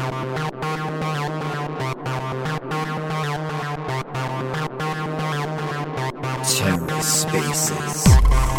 TerraSpaces.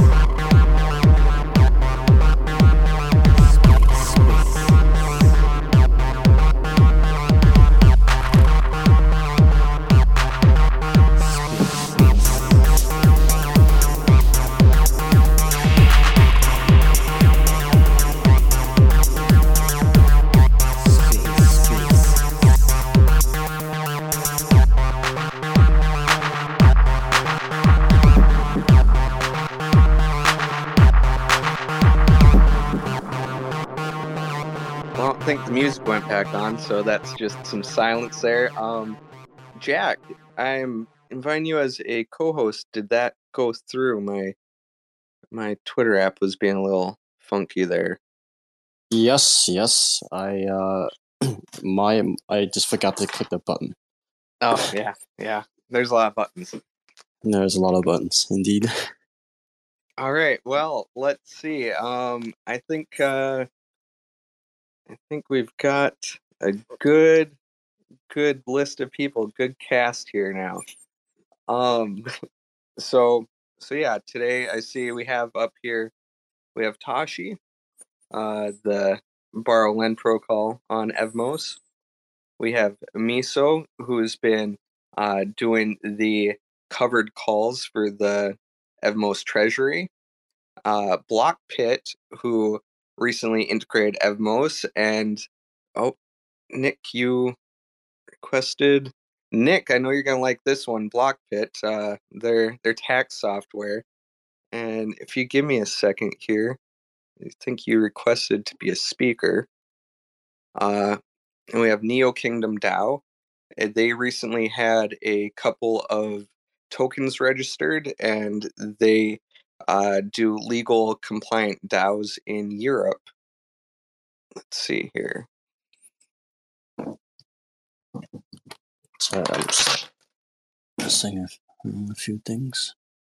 Well, I think the music went back on, so that's just some silence there. Jack, I'm inviting you as a co-host. Did that go through? My Twitter app was being a little funky there. Yes. I just forgot to click the button. Oh, yeah. There's a lot of buttons. There's a lot of buttons, indeed. All right. Well, let's see. I think we've got a good list of people, good cast here now. So yeah, today I see we have up here, we have Tashi, the borrow lend protocol on Evmos. We have Miso, who's been doing the covered calls for the Evmos treasury. Block Pit, who recently integrated Evmos, and Nick, you requested. Nick, I know you're gonna like this one, Block Pit. Their tax software. And if you give me a second here, I think you requested to be a speaker. And we have Neo Kingdom DAO. They recently had a couple of tokens registered, and they do legal compliant DAOs in Europe. Let's see here. So I'm just missing a few things.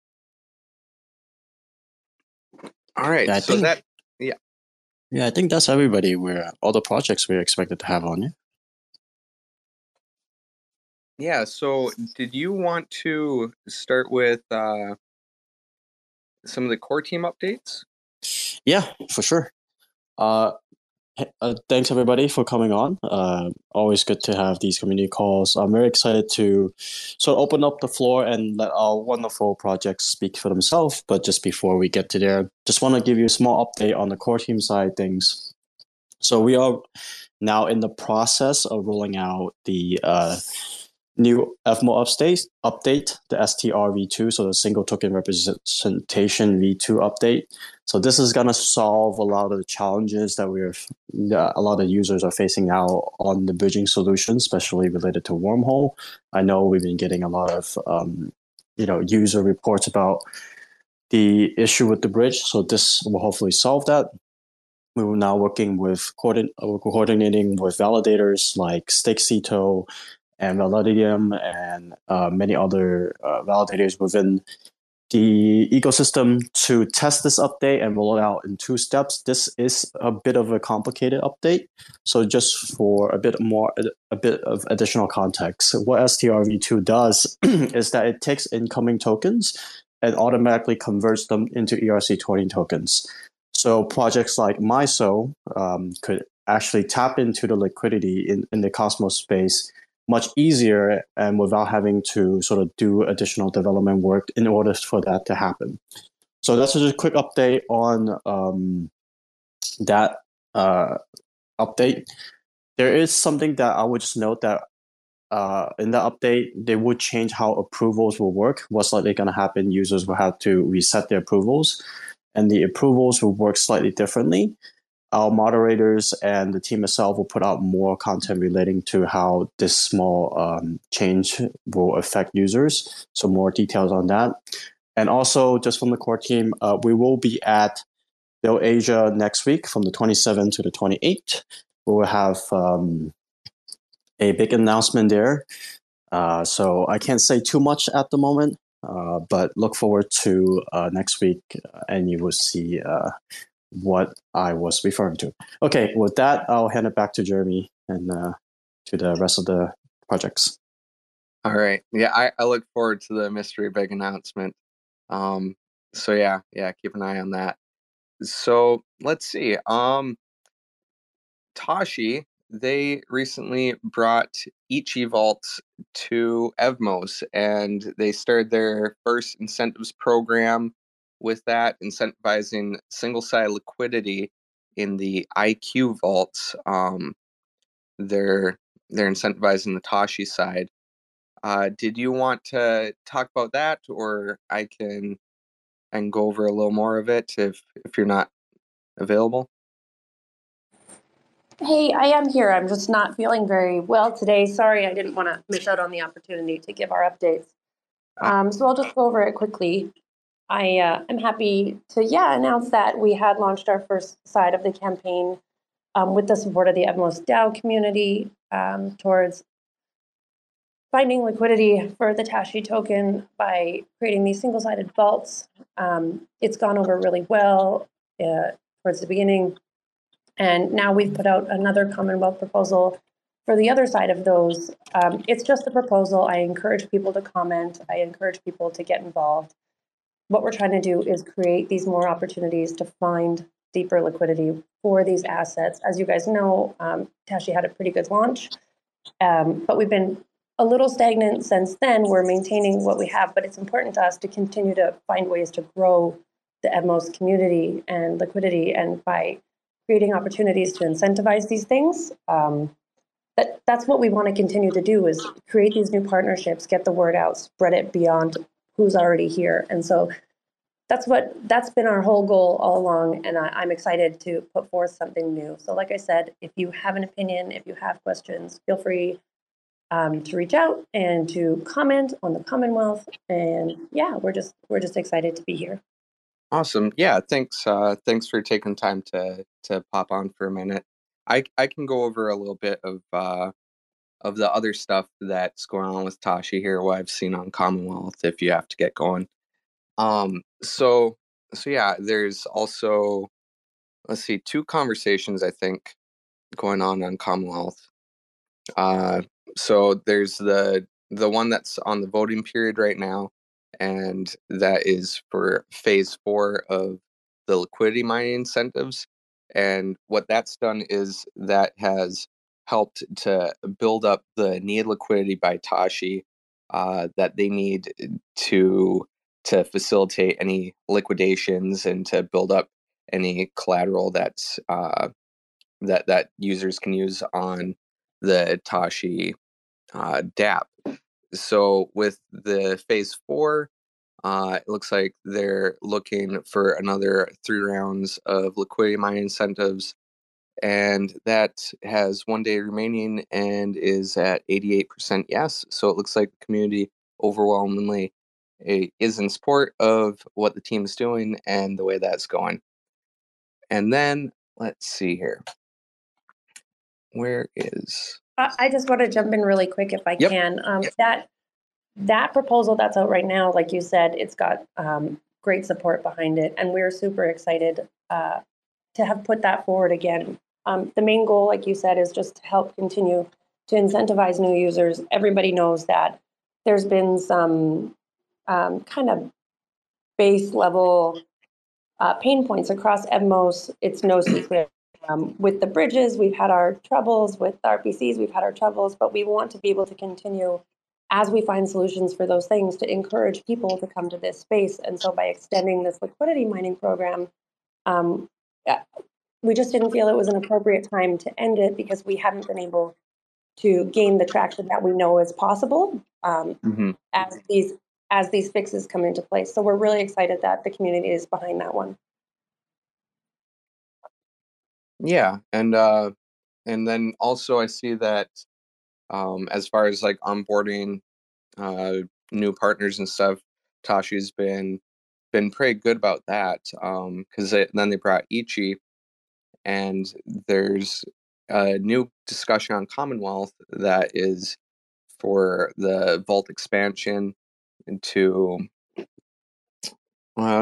All right, Yeah, I think that's everybody. All the projects we're expected to have on it. Yeah, so did you want to start with some of the core team updates? Yeah, for sure. Thanks everybody for coming on. Always good to have these community calls. I'm very excited to sort of open up the floor and let our wonderful projects speak for themselves. But just before we get to there, just want to give you a small update on the core team side of things. So we are now in the process of rolling out the new Evmo update, the STR v2, so the single token representation v2 update. So this is going to solve a lot of the challenges that a lot of users are facing now on the bridging solution, especially related to Wormhole. I know we've been getting a lot of user reports about the issue with the bridge, so this will hopefully solve that. We are now working with coordinating with validators like Stakecito and Validium and many other validators within the ecosystem to test this update and roll it out in 2 steps. This is a bit of a complicated update. So just for a bit of additional context, what STRv2 does is that it takes incoming tokens and automatically converts them into ERC20 tokens. So projects like Miso could actually tap into the liquidity in the Cosmos space much easier and without having to sort of do additional development work in order for that to happen. So that's just a quick update on that update. There is something that I would just note that in the update, they would change how approvals will work. What's likely going to happen, users will have to reset their approvals, and the approvals will work slightly differently. Our moderators and the team itself will put out more content relating to how this small change will affect users. So more details on that. And also, just from the core team, we will be at Build Asia next week from the 27th to the 28th. We will have a big announcement there. So I can't say too much at the moment, but look forward to next week and you will see what I was referring to. Okay, with that, I'll hand it back to Jeremy and to the rest of the projects. All right. Yeah, I look forward to the mystery big announcement. So yeah, keep an eye on that. So let's see. Tashi, they recently brought Ichi Vaults to Evmos, and they started their first incentives program with that, incentivizing single side liquidity in the IQ vaults. They're they're incentivizing the Tashi side. Did you want to talk about that, or I can and go over a little more of it if you're not available? Hey, I am here. I'm just not feeling very well today. Sorry, I didn't want to miss out on the opportunity to give our updates. So I'll just go over it quickly. I'm happy to, announce that we had launched our first side of the campaign with the support of the Evmos DAO community towards finding liquidity for the Tashi token by creating these single-sided vaults. It's gone over really well towards the beginning. And now we've put out another Commonwealth proposal for the other side of those. It's just a proposal. I encourage people to comment. I encourage people to get involved. What we're trying to do is create these more opportunities to find deeper liquidity for these assets. As you guys know, Tashi had a pretty good launch, but we've been a little stagnant since then. We're maintaining what we have, but it's important to us to continue to find ways to grow the Evmos community and liquidity, and by creating opportunities to incentivize these things. That's what we want to continue to do, is create these new partnerships, get the word out, spread it beyond who's already here. And so that's been our whole goal all along, and I'm excited to put forth something new. So like I said, if you have an opinion, if you have questions, feel free to reach out and to comment on the Commonwealth. And yeah, we're just excited to be here. Awesome. Yeah, thanks. Thanks for taking time to pop on for a minute. I can go over a little bit of the other stuff that's going on with Tashi here, what I've seen on Commonwealth if you have to get going. So yeah, there's also, let's see, two conversations I think going on Commonwealth. So there's the one that's on the voting period right now, and that is for phase 4 of the liquidity mining incentives. And what that's done is that has helped to build up the needed liquidity by Tashi that they need to facilitate any liquidations and to build up any collateral that's that users can use on the Tashi DApp. So with the phase 4, it looks like they're looking for another 3 rounds of liquidity mine incentives, and that has 1 day remaining and is at 88% yes. So it looks like the community overwhelmingly is in support of what the team is doing and the way that's going. And then let's see here. Where is? I just want to jump in really quick if I Yep. can. That proposal that's out right now, like you said, it's got great support behind it, and we're super excited to have put that forward again. The main goal, like you said, is just to help continue to incentivize new users. Everybody knows that there's been some kind of base level pain points across Evmos. It's no secret. With the bridges, we've had our troubles. With RPCs, we've had our troubles, but we want to be able to continue as we find solutions for those things to encourage people to come to this space. And so by extending this liquidity mining program, we just didn't feel it was an appropriate time to end it, because we haven't been able to gain the traction that we know is possible as these fixes come into place. So we're really excited that the community is behind that one. Yeah, and then also I see that as far as like onboarding new partners and stuff, Tashi's been pretty good about that. Because then they brought Ichi, and there's a new discussion on Commonwealth that is for the vault expansion into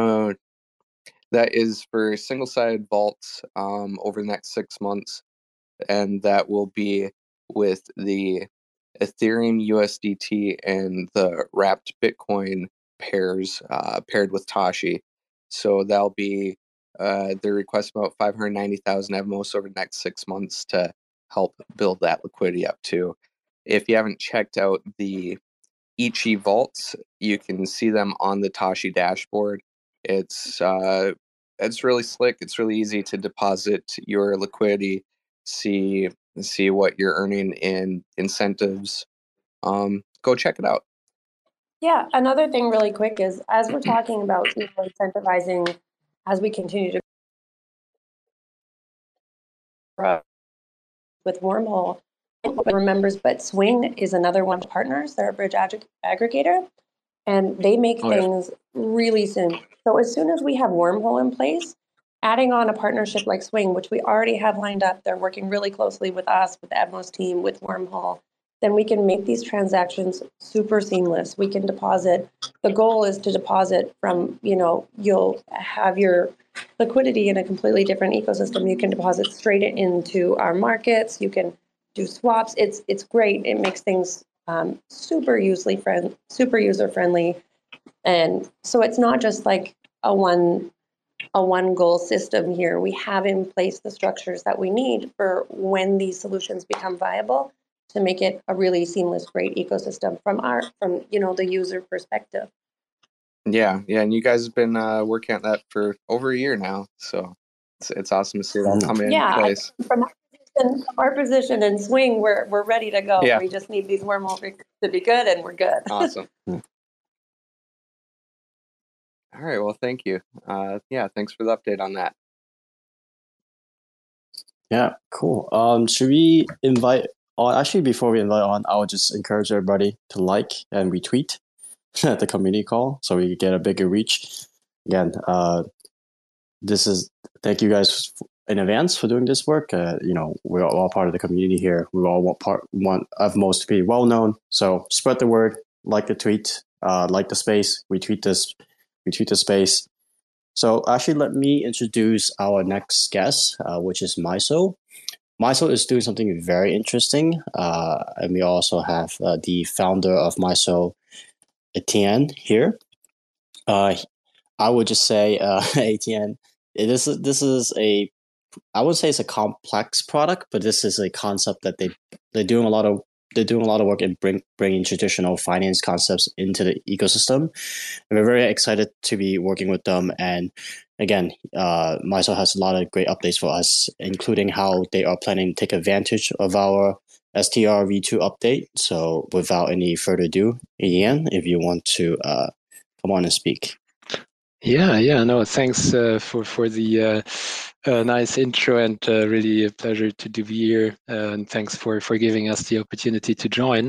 that is for single-sided vaults over the next 6 months and that will be with the Ethereum USDT and the wrapped Bitcoin pairs paired with Tashi. So that'll be they're requesting about 590,000 Evmos over the next 6 months to help build that liquidity up too. If you haven't checked out the Ichi vaults, you can see them on the Tashi dashboard. It's really slick. It's really easy to deposit your liquidity, see what you're earning in incentives. Go check it out. Yeah, another thing really quick is, as we're talking about incentivizing as we continue to grow with Wormhole, remembers, but Swing is another one of the partners. They're a bridge aggregator, and they make things really simple. So as soon as we have Wormhole in place, adding on a partnership like Swing, which we already have lined up, they're working really closely with us, with the Evmos team, with Wormhole, then we can make these transactions super seamless. We can deposit. The goal is to deposit from, you'll have your liquidity in a completely different ecosystem. You can deposit straight into our markets. You can do swaps. It's great. It makes things super user friendly. And so it's not just like a one goal system here. We have in place the structures that we need for when these solutions become viable to make it a really seamless, great ecosystem from the user perspective. Yeah, and you guys have been working on that for over a year now, so it's awesome to see it all come in place. From our position in Swing, we're ready to go. Yeah. We just need these Wormhole to be good, and we're good. Awesome. All right, well, thank you. Thanks for the update on that. Yeah, cool. Should we invite? Actually, before we invite on, I would just encourage everybody to like and retweet the community call so we get a bigger reach. Again, thank you guys in advance for doing this work. We're all part of the community here. We all want Evmos to be well known. So spread the word, like the tweet, like the space, retweet the space. So actually, let me introduce our next guest, which is Miso. Miso is doing something very interesting, and we also have the founder of Miso, Etienne, here. I would just say, Etienne, this is I would say it's a complex product, but this is a concept that they're doing a lot of work in bringing traditional finance concepts into the ecosystem. And we're very excited to be working with them. And again, Miso has a lot of great updates for us, including how they are planning to take advantage of our STR v2 update. So without any further ado, Ian, if you want to come on and speak. No, thanks for the nice intro, and really a pleasure to be here. And thanks for giving us the opportunity to join.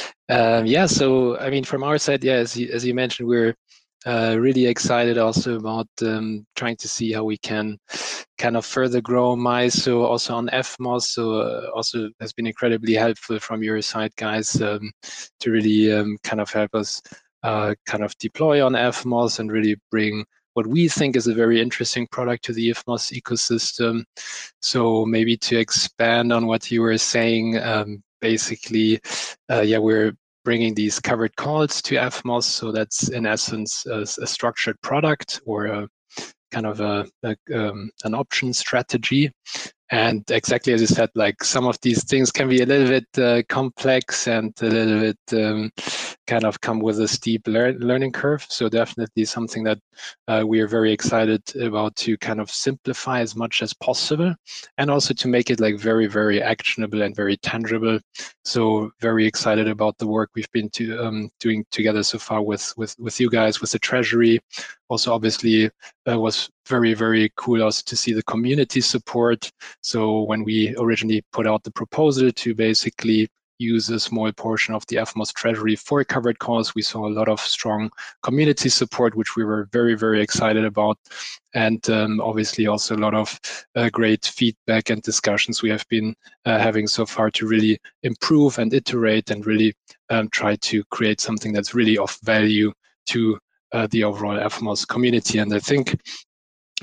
So I mean, from our side, as you mentioned, we're really excited also about trying to see how we can kind of further grow Miso also on Evmos. So also has been incredibly helpful from your side, guys, to really kind of help us kind of deploy on Evmos and really bring what we think is a very interesting product to the Evmos ecosystem. So maybe to expand on what you were saying, basically, we're bringing these covered calls to Evmos. So that's in essence a structured product or a kind of an option strategy. And exactly as you said, like some of these things can be a little bit complex and a little bit kind of come with a steep learning curve. So definitely something that we are very excited about to kind of simplify as much as possible, and also to make it like very, very actionable and very tangible. So very excited about the work we've been doing together so far with you guys, with the Treasury. Also, obviously, was very, very cool also to see the community support. So when we originally put out the proposal to basically use a small portion of the Evmos Treasury for covered calls, we saw a lot of strong community support, which we were very, very excited about. And obviously also a lot of great feedback and discussions we have been having so far to really improve and iterate and really try to create something that's really of value to the overall Evmos community. And I think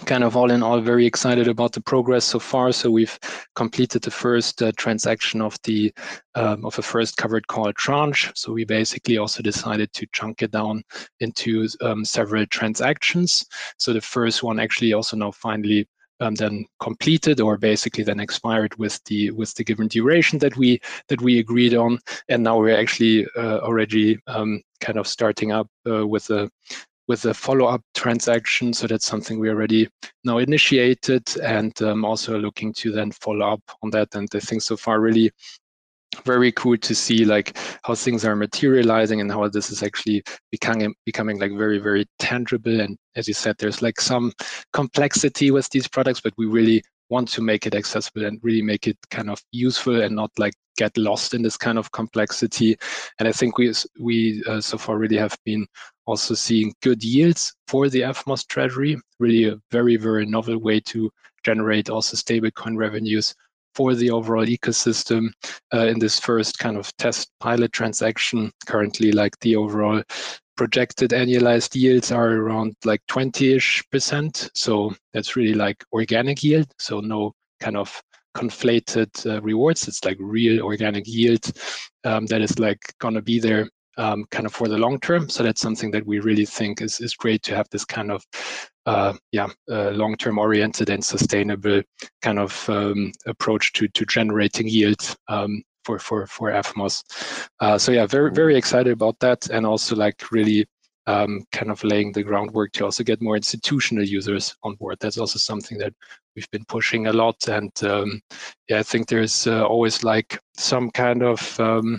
kind of all in all, very excited about the progress so far. So we've completed the first transaction of the first covered call tranche. So we basically also decided to chunk it down into several transactions. So the first one actually also now finally then completed, or basically then expired with the given duration that we agreed on, and now we're actually already kind of starting up with a follow-up transaction. So that's something we already now initiated, and also looking to then follow up on that. And I think so far really very cool to see like how things are materializing and how this is actually becoming like very, very tangible. And as you said, there's like some complexity with these products, but we really want to make it accessible and really make it kind of useful and not like get lost in this kind of complexity. And I think we so far really have been also seeing good yields for the FMOS treasury, really a very, very novel way to generate also stablecoin revenues for the overall ecosystem in this first kind of test pilot transaction. Currently, like the overall projected annualized yields are around like 20-ish%. So that's really like organic yield. So no kind of conflated rewards. It's like real organic yield that is like going to be there kind of for the long term. So that's something that we really think is great to have this kind of long-term oriented and sustainable kind of approach to generating yield for FMOS. So yeah, very, very excited about that, and also like really kind of laying the groundwork to also get more institutional users on board. That's also something that we've been pushing a lot, and I think there's always like some kind of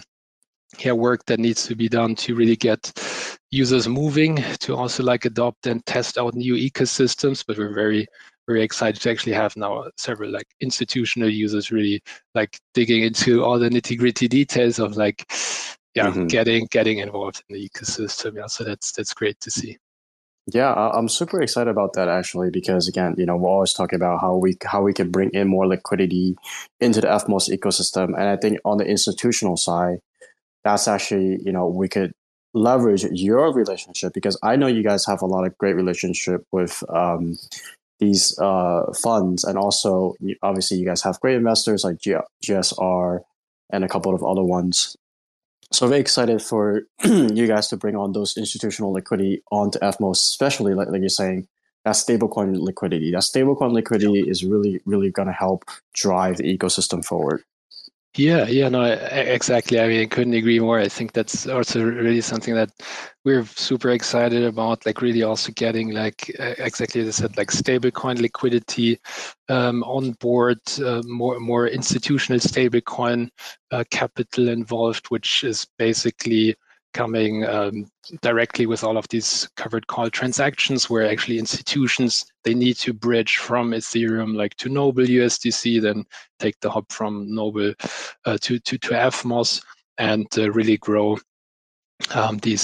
work that needs to be done to really get users moving to also like adopt and test out new ecosystems. But we're very, very excited to actually have now several like institutional users really like digging into all the nitty-gritty details of like getting involved in the ecosystem. Yeah, so that's great to see. Yeah, I'm super excited about that actually, because again, we're always talking about how we can bring in more liquidity into the FMOS ecosystem, and I think on the institutional side, that's actually, we could leverage your relationship, because I know you guys have a lot of great relationship with these funds, and also obviously you guys have great investors like GSR and a couple of other ones. So very excited for you guys to bring on those institutional liquidity onto FMOS, especially like you're saying, that stablecoin liquidity. That stablecoin liquidity is really, really going to help drive the ecosystem forward. Yeah, no, exactly. I mean, I couldn't agree more. I think that's also really something that we're super excited about, like really also getting like exactly as I said, like stablecoin liquidity on board, more institutional stablecoin capital involved, which is basically coming directly with all of these covered call transactions, where actually institutions, they need to bridge from Ethereum like to Noble USDC, then take the hop from Noble to FMOS, and really grow the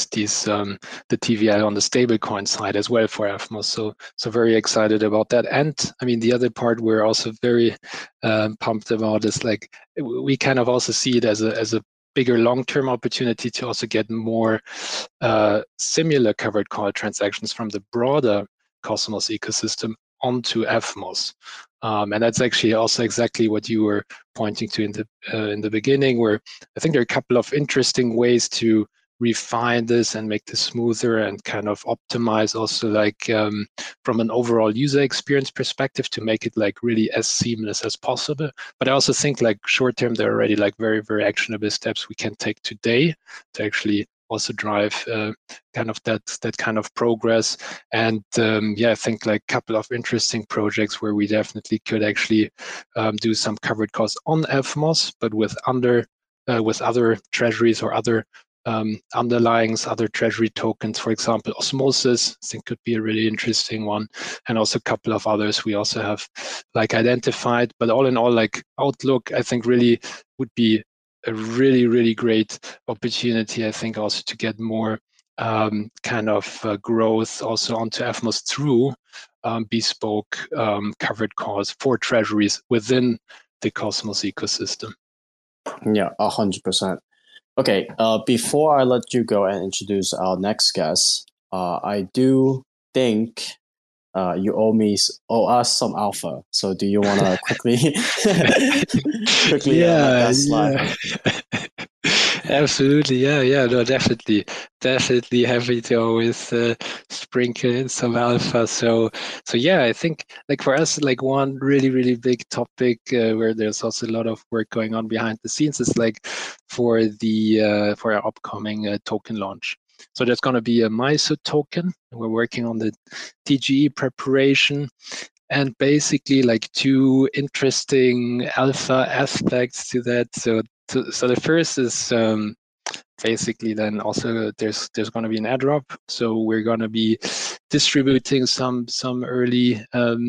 TVL on the stablecoin side as well for FMOS. So very excited about that. And I mean, the other part we're also very pumped about is like we kind of also see it as a bigger long-term opportunity to also get more similar covered call transactions from the broader Cosmos ecosystem onto FMOS. And that's actually also exactly what you were pointing to in the beginning, where I think there are a couple of interesting ways to refine this and make this smoother and kind of optimize also like from an overall user experience perspective to make it like really as seamless as possible. But I also think like short term, there are already like very, very actionable steps we can take today to actually also drive kind of that kind of progress. And I think like a couple of interesting projects where we definitely could actually do some covered calls on FMOS, but with other treasuries or other underlyings, other treasury tokens, for example, Osmosis, I think could be a really interesting one, and also a couple of others we also have like identified. But all in all, like Outlook, I think really would be a really, really great opportunity, I think, also to get more kind of growth also onto FMOS through bespoke covered calls for treasuries within the Cosmos ecosystem. Yeah, 100%. Okay, before I let you go and introduce our next guest, I do think you owe us some alpha. So do you want to quickly let that slide? Absolutely, yeah, no, definitely happy to always sprinkle in some alpha. So yeah, I think like for us, like one really big topic where there's also a lot of work going on behind the scenes is like for our upcoming token launch. So there's going to be a MISO token. We're working on the TGE preparation. And basically, like two interesting alpha aspects to that. So the first is basically then also there's going to be an airdrop. So we're going to be distributing some early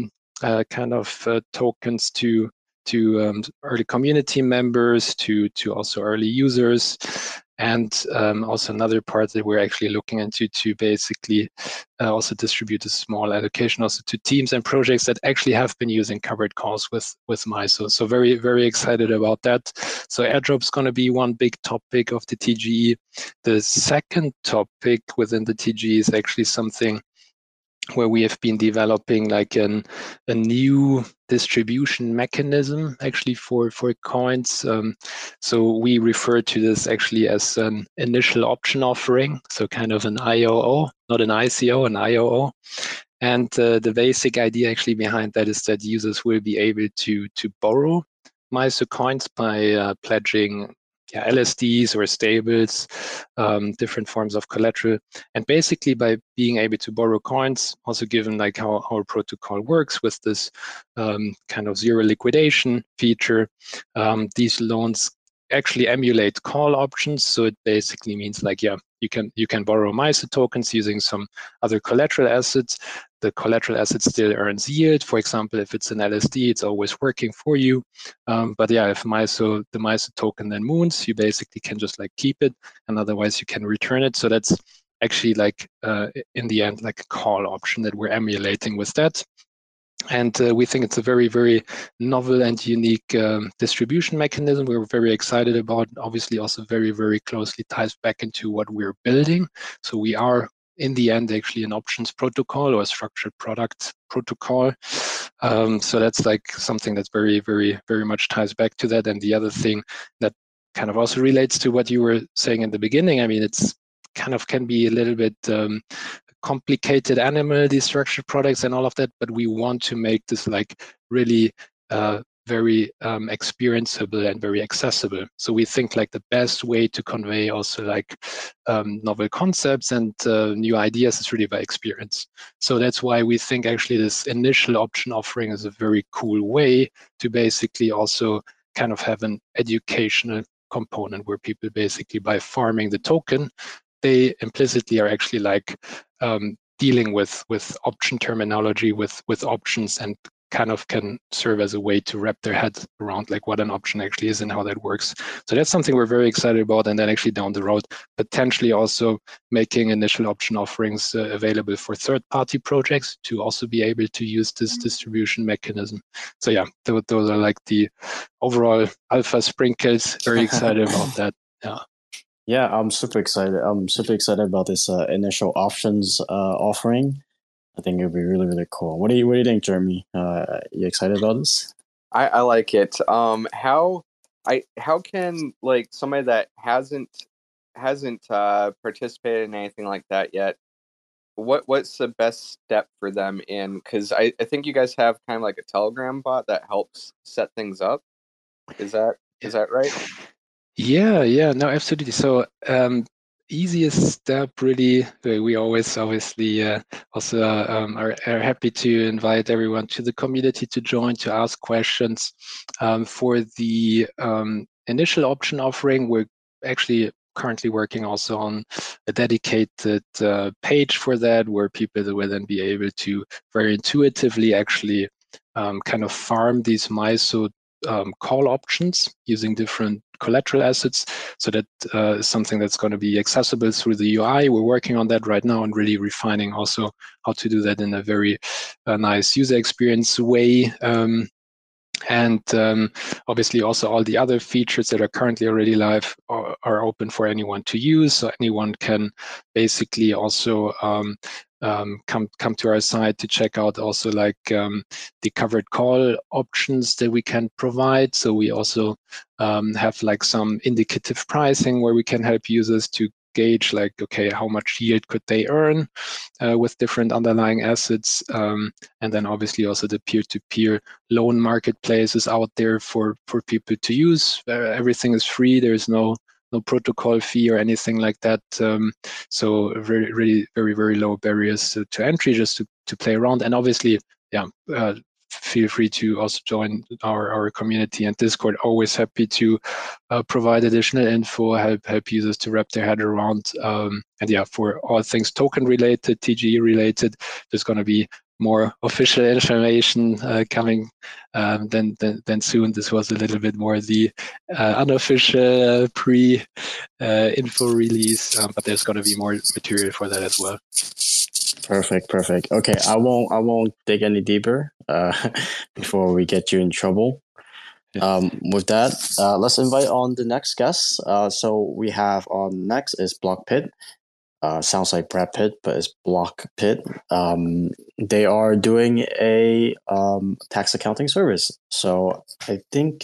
kind of tokens to early community members, to also early users. And also another part that we're actually looking into to basically also distribute a small allocation also to teams and projects that actually have been using covered calls with MISO. So very excited about that. So airdrop's going to be one big topic of the TGE. The second topic within the TGE is actually something where we have been developing like a new distribution mechanism actually for coins. So we refer to this actually as an initial option offering, so kind of an IOO, not an ICO, an IOO. And the basic idea actually behind that is that users will be able to borrow MISO coins by pledging LSDs or stables, different forms of collateral. And basically by being able to borrow coins, also given like how our protocol works with this kind of zero liquidation feature, these loans actually emulate call options. So it basically means like, yeah, you can borrow MISO tokens using some other collateral assets. The collateral asset still earns yield. For example, if it's an LSD, it's always working for you. But yeah, if the MISO token then moons, you basically can just like keep it, and otherwise you can return it. So that's actually like in the end like a call option that we're emulating with that. And we think it's a very novel and unique distribution mechanism. We're very excited about. Obviously, also very closely ties back into what we're building. So we are in the end actually an options protocol or a structured product protocol. So that's like something that's very much ties back to that. And the other thing that kind of also relates to what you were saying in the beginning, I mean, it's kind of can be a little bit complicated animal, these structured products and all of that, but we want to make this like really very experienceable and very accessible. So we think like the best way to convey also like novel concepts and new ideas is really by experience. So that's why we think actually this initial option offering is a very cool way to basically also kind of have an educational component where people basically by farming the token, they implicitly are actually like dealing with option terminology, with options, and kind of can serve as a way to wrap their head around like what an option actually is and how that works. So that's something we're very excited about. And then actually down the road, potentially also making initial option offerings available for third-party projects to also be able to use this distribution mechanism. So yeah, those are like the overall alpha sprinkles. Very excited about that. Yeah. Yeah, I'm super excited. I'm super excited about this initial options offering. I think it'll be really cool. What do you think, Jeremy? You excited about this? I like it. How can like somebody that hasn't participated in anything like that yet? What's the best step for them in? Because I think you guys have kind of like a Telegram bot that helps set things up. Is that right? Yeah, no, absolutely. So easiest step really, we always obviously also are happy to invite everyone to the community to join, to ask questions. For the initial option offering, we're actually currently working also on a dedicated page for that, where people will then be able to very intuitively actually kind of farm these MISO call options using different collateral assets. So that is something that's going to be accessible through the UI. We're working on that right now and really refining also how to do that in a very nice user experience way. And obviously also all the other features that are currently already live are open for anyone to use. So anyone can basically also come to our site to check out also like the covered call options that we can provide. So we also have like some indicative pricing where we can help users to gauge like, okay, how much yield could they earn with different underlying assets. And then obviously also the peer-to-peer loan marketplaces out there for people to use. Everything is free. There is no protocol fee or anything like that. So really very low barriers to entry just to play around. And obviously, feel free to also join our community and Discord. Always happy to provide additional info, help users to wrap their head around. And for all things token related, TGE related, there's going to be more official information coming then soon. This was a little bit more the unofficial pre info release, but there's going to be more material for that as well. Perfect. Okay, I won't dig any deeper before we get you in trouble. With that, let's invite on the next guest. So we have on next is BlockPit. Sounds like Brad Pitt, but it's BlockPit. They are doing a tax accounting service. So I think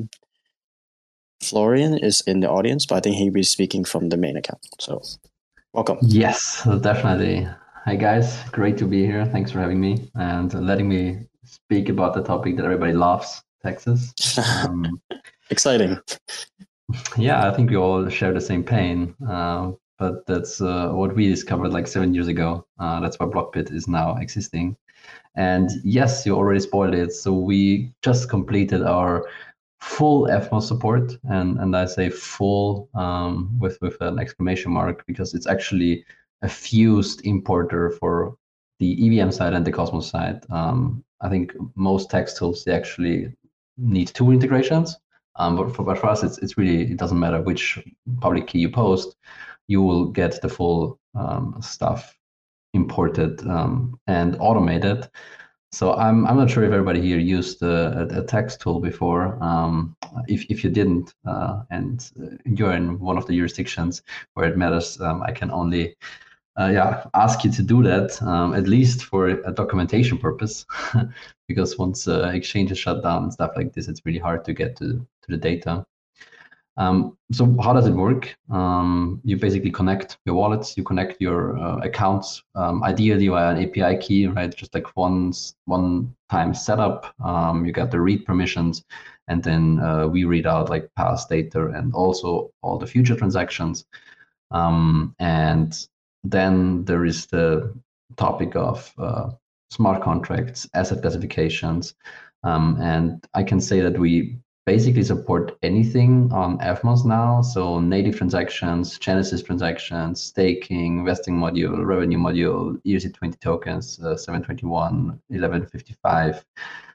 Florian is in the audience, but I think he'll be speaking from the main account. So welcome. Yes, definitely. Hi guys, great to be here. Thanks for having me and letting me speak about the topic that everybody loves, taxes. Exciting. Yeah, I think we all share the same pain, but that's what we discovered like 7 years ago. That's why BlockPit is now existing. And yes, you already spoiled it. So we just completed our full FMOS support, and I say full with an exclamation mark, because it's actually a fused importer for the EVM side and the Cosmos side. I think most tax tools, they actually need two integrations. But for us, it's really, it doesn't matter which public key you post, you will get the full stuff imported and automated. So I'm not sure if everybody here used a tax tool before. If you didn't, and you're in one of the jurisdictions where it matters, I can only ask you to do that, at least for a documentation purpose, because once Exchange is shut down and stuff like this, it's really hard to get to the data. So how does it work? You basically connect your wallets, you connect your accounts, ideally via an API key, right? Just like one-time setup. You got the read permissions, and then we read out like past data and also all the future transactions. And then there is the topic of smart contracts, asset classifications, and I can say that we basically support anything on FMOS now. So native transactions, Genesis transactions, staking, vesting module, revenue module, ERC20 tokens, 721, 1155,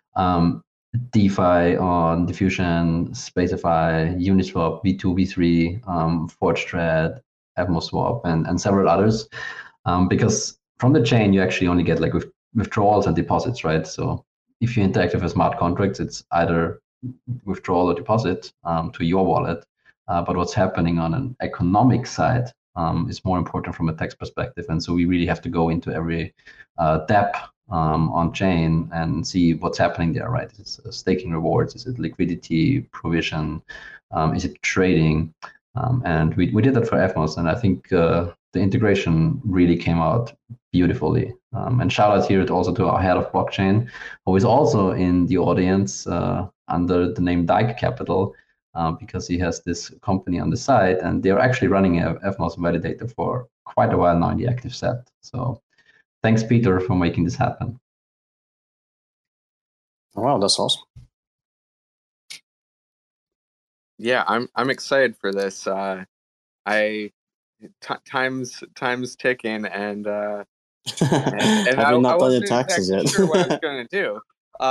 DeFi on Diffusion, Spacify, Uniswap, V2, V3, ForgeThread, FMOS Swap, and several others. Because from the chain, you actually only get like withdrawals and deposits, right? So if you interact with a smart contract, it's either withdrawal or deposit to your wallet. But what's happening on an economic side is more important from a tax perspective. And so we really have to go into every dApp on chain and see what's happening there, right? Is it staking rewards? Is it liquidity provision? Is it trading? And we did that for FMOS, and I think the integration really came out beautifully. And shout out here also to our head of blockchain, who is also in the audience under the name Dike Capital, because he has this company on the side, and they're actually running a FMOS validator for quite a while now in the active set. So thanks, Peter, for making this happen. Wow, that's awesome. Yeah, I'm excited for this. Time's ticking, and I wasn't taxes exactly yet. sure what I was going to do.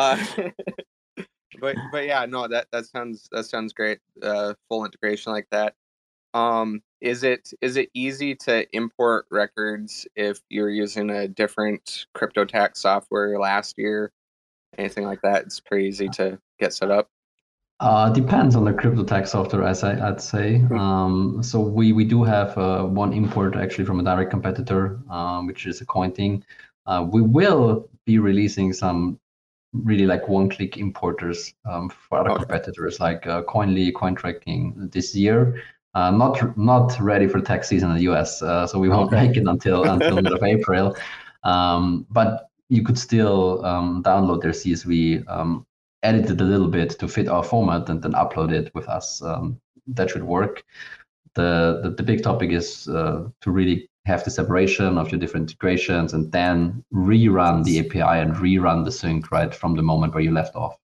But yeah, no, that sounds great. Full integration like that. Is it easy to import records if you're using a different crypto tax software last year? Anything like that? It's pretty easy to get set up. Depends on the crypto tax software, I'd say. So we do have one import actually from a direct competitor, which is a Cointing. We will be releasing some really like one-click importers for other competitors like Coinly, Cointracking this year. Not ready for tax season in the US, so we won't make it until mid of April. But you could still download their CSV, edit it a little bit to fit our format, and then upload it with us. That should work. The big topic is to really have the separation of your different integrations and then rerun the API and rerun the sync right from the moment where you left off.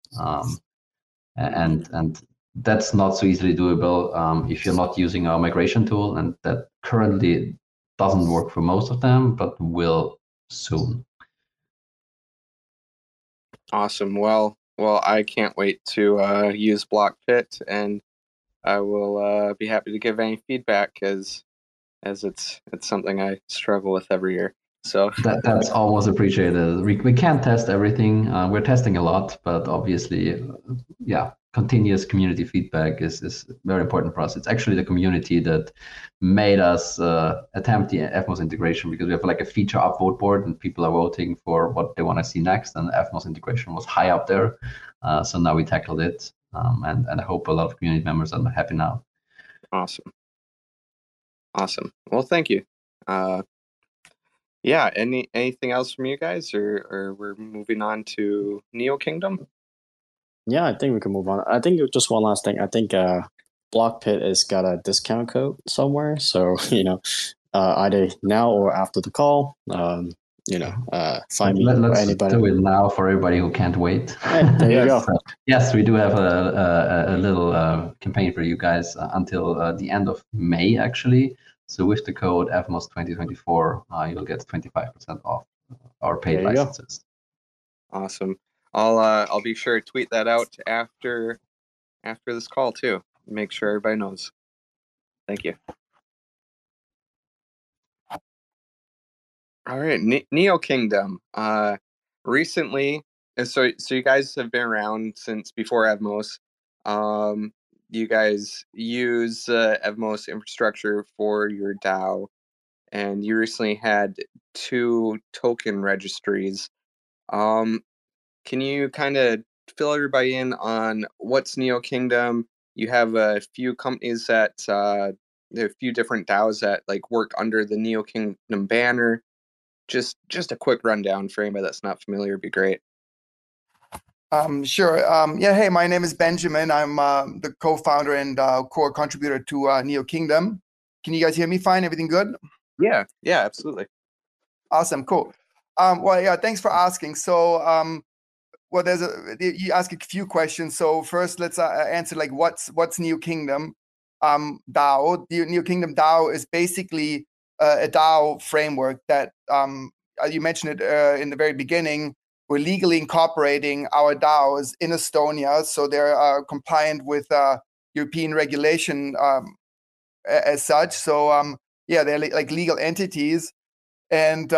And that's not so easily doable if you're not using our migration tool, and that currently doesn't work for most of them, but will soon. Awesome. Well, I can't wait to use BlockPit, and I will be happy to give any feedback as it's something I struggle with every year. So that's always appreciated. We can't test everything. We're testing a lot, but obviously, continuous community feedback is very important for us. It's actually the community that made us attempt the Evmos integration, because we have like a feature upvote board and people are voting for what they want to see next, and Evmos integration was high up there. So now we tackled it, and I hope a lot of community members are happy now. Awesome. Well, thank you. Yeah, anything else from you guys, or we're moving on to Neo Kingdom? Yeah, I think we can move on. I think just one last thing. I think BlockPit has got a discount code somewhere, so either now or after the call, find me or anybody. Do it now for everybody who can't wait. Hey, there you go. Yes, we do have a little campaign for you guys until the end of May, actually. So with the code Evmos 2024, you'll get 25% off our paid licenses. Awesome. I'll be sure to tweet that out after this call too. Make sure everybody knows. Thank you. All right, Neo Kingdom. Recently, so you guys have been around since before Evmos. You guys use Evmos infrastructure for your DAO, and you recently had 2 token registries. Can you kind of fill everybody in on what's Neo Kingdom? You have a few companies that there are a few different DAOs that like work under the Neo Kingdom banner. Just a quick rundown for anybody that's not familiar would be great. Sure. Hey, my name is Benjamin. I'm the co-founder and core contributor to Neo Kingdom. Can you guys hear me fine? Everything good? Yeah, absolutely. Awesome, cool. Thanks for asking. So, you ask a few questions. So first, let's answer like what's Neo Kingdom DAO. The Neo Kingdom DAO is basically a DAO framework that you mentioned it in the very beginning. We're legally incorporating our DAOs in Estonia, so they're compliant with European regulation as such. So they're like legal entities, and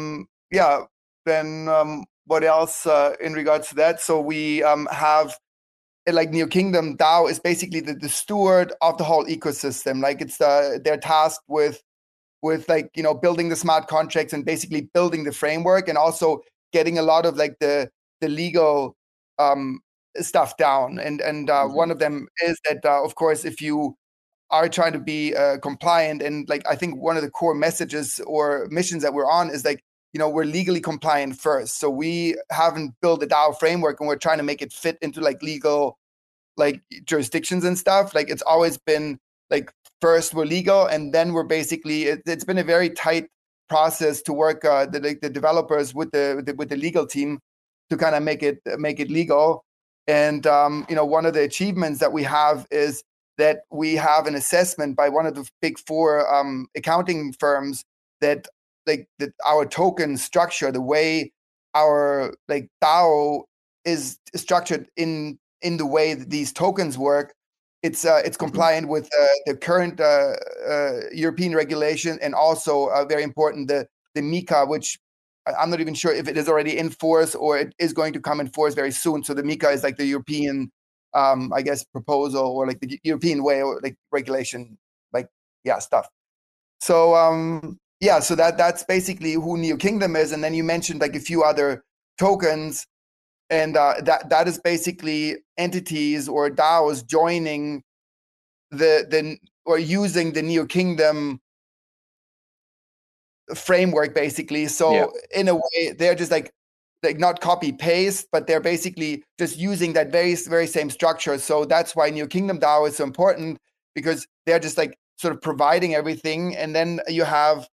what else in regards to that? So we have like Neo Kingdom DAO is basically the steward of the whole ecosystem. Like it's they're tasked with like building the smart contracts and basically building the framework, and also getting a lot of like the legal stuff down. And one of them is that of course, if you are trying to be compliant, and like I think one of the core messages or missions that we're on is like we're legally compliant first. So we haven't built a DAO framework and we're trying to make it fit into like legal like jurisdictions and stuff. Like it's always been like first we're legal, and then we're basically it's been a very tight process to work the developers with the legal team to kind of make it legal. And one of the achievements that we have is that we have an assessment by one of the big 4 accounting firms that our token structure, the way our like DAO is structured in the way that these tokens work, it's compliant with the current European regulation, and also very important the MiCA, which I'm not even sure if it is already in force or it is going to come in force very soon. So the MiCA is like the European I guess, proposal or like the European way or like regulation, like, yeah, stuff. So, yeah, so that's basically who Neo Kingdom is. And then you mentioned like a few other tokens, and that is basically entities or DAOs joining or using the Neo Kingdom framework, basically. So in a way, they're just like not copy paste, but they're basically just using that very same structure. So that's why Neo Kingdom DAO is so important, because they're just like sort of providing everything, and then you have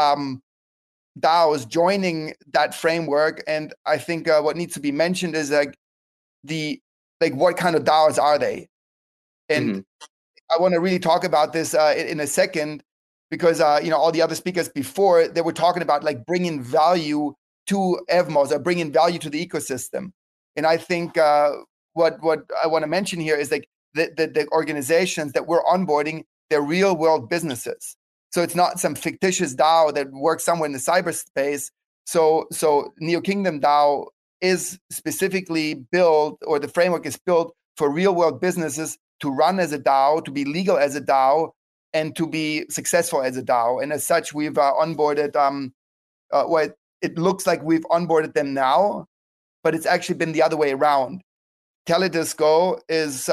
DAOs joining that framework. And I think what needs to be mentioned is like what kind of DAOs are they? And I want to really talk about this in a second, because all the other speakers before, they were talking about like bringing value to Evmos or bringing value to the ecosystem. And I think what I want to mention here is like the organizations that we're onboarding, they're real world businesses. So it's not some fictitious DAO that works somewhere in the cyberspace. So Neo Kingdom DAO is specifically built, or the framework is built for real world businesses to run as a DAO, to be legal as a DAO, and to be successful as a DAO. And as such, we've onboarded, it looks like we've onboarded them now, but it's actually been the other way around. Teledisco is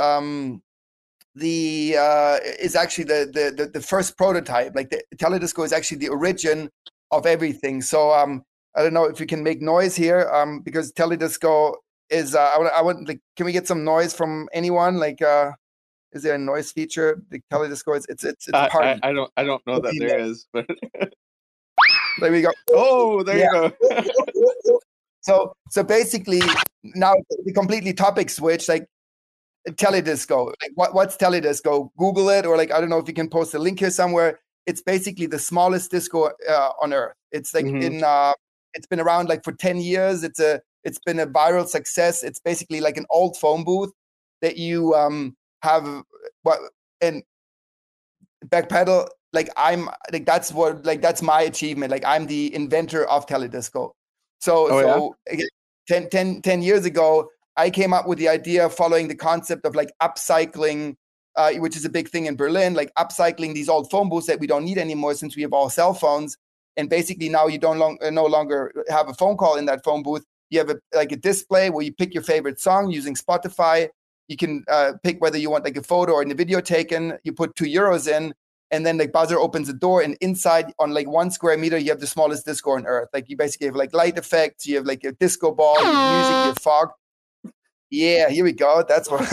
actually the first prototype. Like Teledisco is actually the origin of everything. So I don't know if you can make noise here, because Teledisco is. I want like, can we get some noise from anyone? Like, is there a noise feature? The Teledisco it's part. I don't know that there is, but there we go. Oh, there you go. So basically, now the completely topic switch, like Teledisco. Like what's Teledisco? Google it, or like, I don't know if you can post a link here somewhere. It's basically the smallest disco on Earth. It's like it's been around like for 10 years. It's been a viral success. It's basically like an old phone booth that you have and backpedal. Like that's my achievement. Like I'm the inventor of Teledisco. So 10 years ago, I came up with the idea following the concept of like upcycling, which is a big thing in Berlin, like upcycling these old phone booths that we don't need anymore since we have all cell phones. And basically now you no longer have a phone call in that phone booth. You have a display where you pick your favorite song using Spotify. You can pick whether you want like a photo or a video taken. You put €2 in, and then the buzzer opens the door, and inside on like 1 square meter, you have the smallest disco on Earth. Like you basically have like light effects, you have like a disco ball, you have music, you have fog. Yeah, here we go. That's what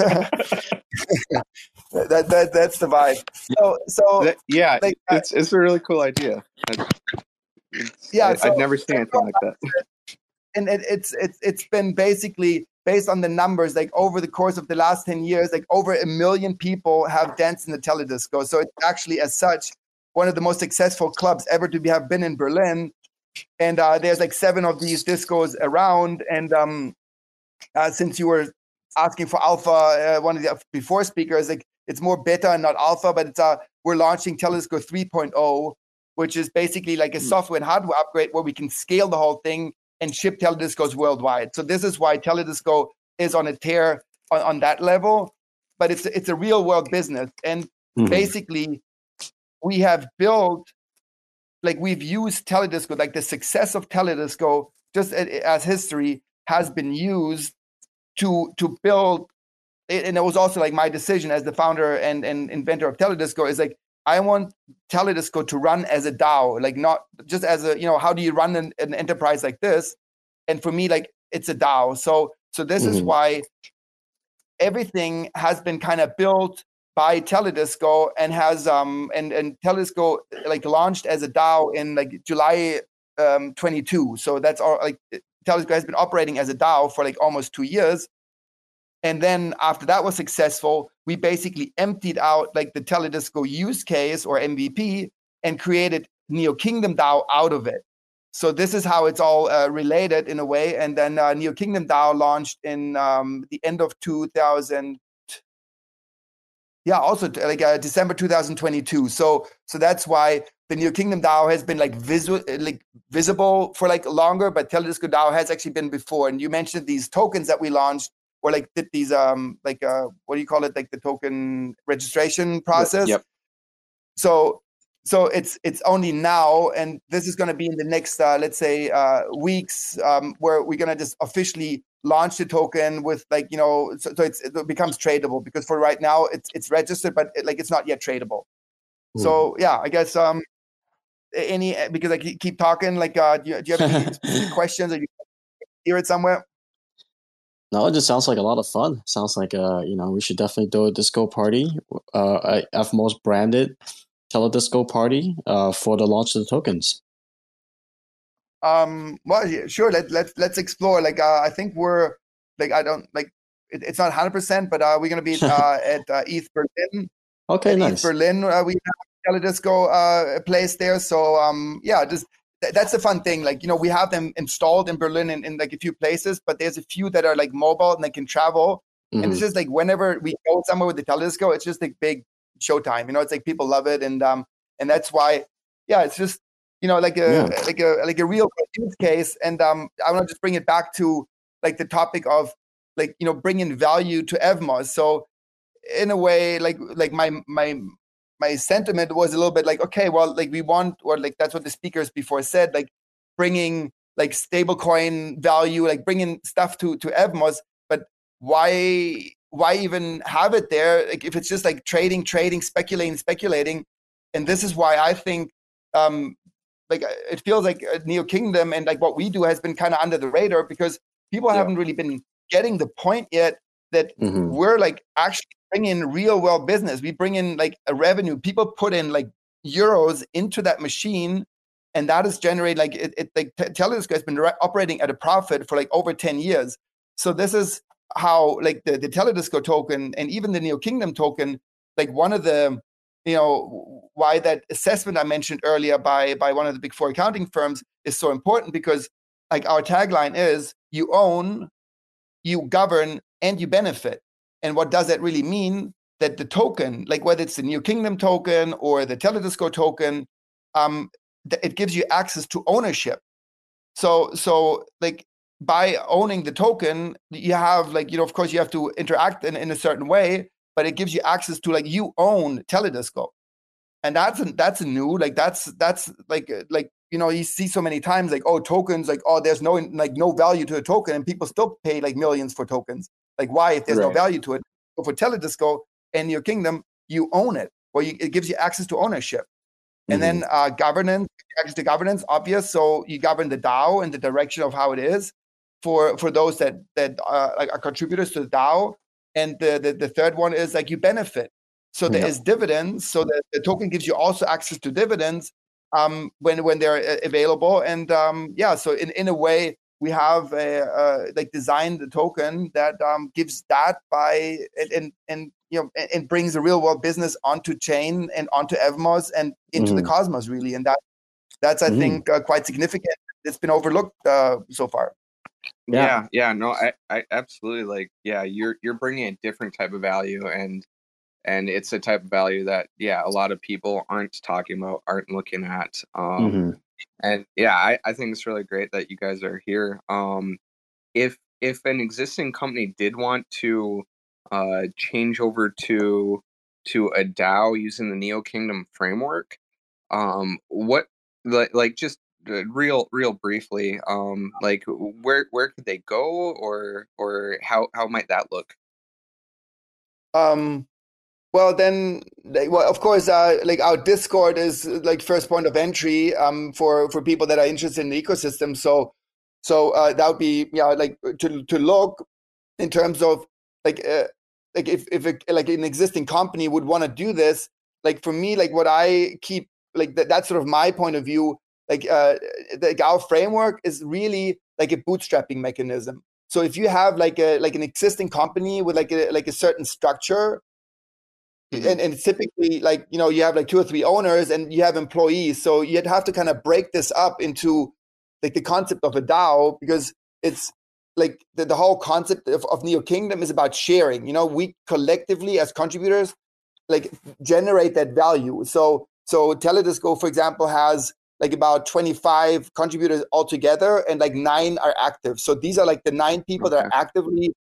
that's the vibe. It's a really cool idea. I'd never seen anything like that. And it's been basically based on the numbers, like over the course of the last 10 years, like over 1 million people have danced in the Teledisco. So it's actually, as such, one of the most successful clubs ever to have been in Berlin. And there's like 7 of these discos around. And since you were asking for alpha, one of the before speakers, like it's more beta and not alpha, but it's we're launching Teledisco 3.0, which is basically like a software and hardware upgrade where we can scale the whole thing and ship Telediscos worldwide. So this is why Teledisco is on a tear on that level, but it's a real world business. And basically we have built, like we've used Teledisco, like the success of Teledisco, just as history, has been used to build, and it was also like my decision as the founder and inventor of Teledisco, is like, I want Teledisco to run as a DAO, like not just as a, how do you run an enterprise like this? And for me, like it's a DAO. So this is why everything has been kind of built by Teledisco and has and Teledisco like launched as a DAO in like July 22. So that's all, like Teledisco has been operating as a DAO for like almost 2 years. And then after that was successful, we basically emptied out like the Teledisco use case or MVP and created Neo Kingdom DAO out of it. So this is how it's all related in a way. And then Neo Kingdom DAO launched in the end of 2000. Yeah, also like December 2022. So that's why the Neo Kingdom DAO has been like visible for like longer, but Teledisco DAO has actually been before. And you mentioned these tokens that we launched. or like did these what do you call it, like the token registration process. Yep. So it's only now, and this is going to be in the next let's say weeks, where we're going to just officially launch the token with like, you know, so it becomes tradable, because for right now it's registered, but it's not yet tradable. So yeah, I guess because I keep talking, like do you have any specific questions, or you hear it somewhere? No, it just sounds like a lot of fun. Sounds like we should definitely do a disco party, Evmos branded Teledisco party for the launch of the tokens. Well, yeah, sure. Let's explore. Like I think we're like, I don't like it's not 100%, but we're gonna be at ETH Berlin. Okay, at nice. ETH Berlin, we have Teledisco place there. So yeah, just that's a fun thing. Like, you know, we have them installed in Berlin in like a few places, but there's a few that are like mobile and they can travel. And it's just like whenever we go somewhere with the Teledisco, it's just like big showtime. You know, it's like people love it, and that's why, yeah, it's just, you know, like a real use case. And I want to just bring it back to like the topic of like, you know, bringing value to Evmos. So in a way, like my sentiment was a little bit like, okay, well, like we want, or like that's what the speakers before said, like bringing like stablecoin value, like bringing stuff to Evmos, but why even have it there? Like if it's just like trading, speculating. And this is why I think like it feels like Neo Kingdom and like what we do has been kind of under the radar, because people haven't really been getting the point yet that we're like actually bring in real world business. We bring in like a revenue. People put in like euros into that machine, and that is generate like like Teledisco has been operating at a profit for like over 10 years. So this is how like the Teledisco token and even the Neo Kingdom token, like one of the, you know, why that assessment I mentioned earlier by one of the big four accounting firms is so important, because like our tagline is you own, you govern, and you benefit. And what does that really mean? That the token, like whether it's the Neo Kingdom token or the Teledisco token, it gives you access to ownership. So like by owning the token, you have like, you know, of course you have to interact in a certain way, but it gives you access to like you own Teledisco. And that's a new, like that's like you know, you see so many times like, oh, tokens, like, oh, there's no value to a token, and people still pay like millions for tokens. Like why, if there's no value to it? So for Teledisco and Neo Kingdom, you own it, or it gives you access to ownership. And then governance, access to governance, obvious. So you govern the DAO and the direction of how it is for those that like are contributors to the DAO. And the third one is like you benefit. So there is dividends. So the token gives you also access to dividends when they're available. And so in a way, we have like designed the token that gives that by and you know, and brings the real world business onto chain and onto Evmos and into the cosmos, really. And that's I think quite significant. It's been overlooked so far. Yeah. No, I absolutely, like, yeah, you're bringing a different type of value, and it's a type of value that a lot of people aren't talking about, aren't looking at. And yeah, I think it's really great that you guys are here. If an existing company did want to change over to a DAO using the Neo Kingdom framework, what like just real briefly, like where could they go, or how might that look? Well, then, of course, like our Discord is like first point of entry for people that are interested in the ecosystem. So that would be like to look in terms of like if like an existing company would want to do this. Like for me, like what I keep like that's sort of my point of view. Like our framework is really like a bootstrapping mechanism. So if you have like an existing company with like a certain structure. And typically, like, you know, you have like 2 or 3 owners and you have employees. So you'd have to kind of break this up into like the concept of a DAO, because it's like the whole concept of Neo Kingdom is about sharing. You know, we collectively as contributors like generate that value. So Teledisco, for example, has like about 25 contributors altogether, and like 9 are active. So these are like the 9 people that are actively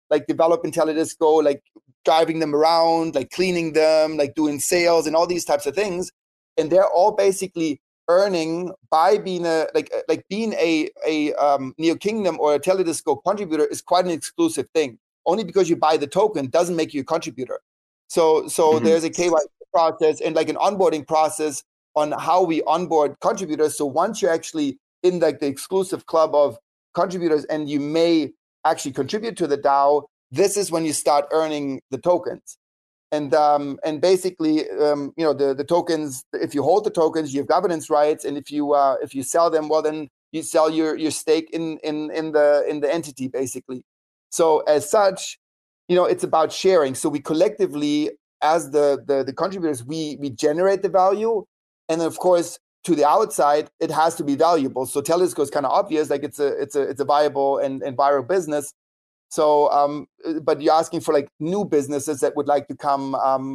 like develop IntelliDisco, like driving them around, like cleaning them, like doing sales and all these types of things. And they're all basically earning by being being a Neo Kingdom or a IntelliDisco contributor is quite an exclusive thing. Only because you buy the token doesn't make you a contributor. So there's a KYC process and like an onboarding process on how we onboard contributors. So once you're actually in like the exclusive club of contributors and you may actually contribute to the DAO, this is when you start earning the tokens. And basically, the tokens, if you hold the tokens, you have governance rights. And if you sell them, well, then you sell your stake in the entity, basically. So as such, it's about sharing. So we collectively, as the contributors, we generate the value. And then of course, to the outside, it has to be valuable. So IntelliDisco is kind of obvious, like it's a viable and viral business. So, but you're asking for like new businesses that would like to come,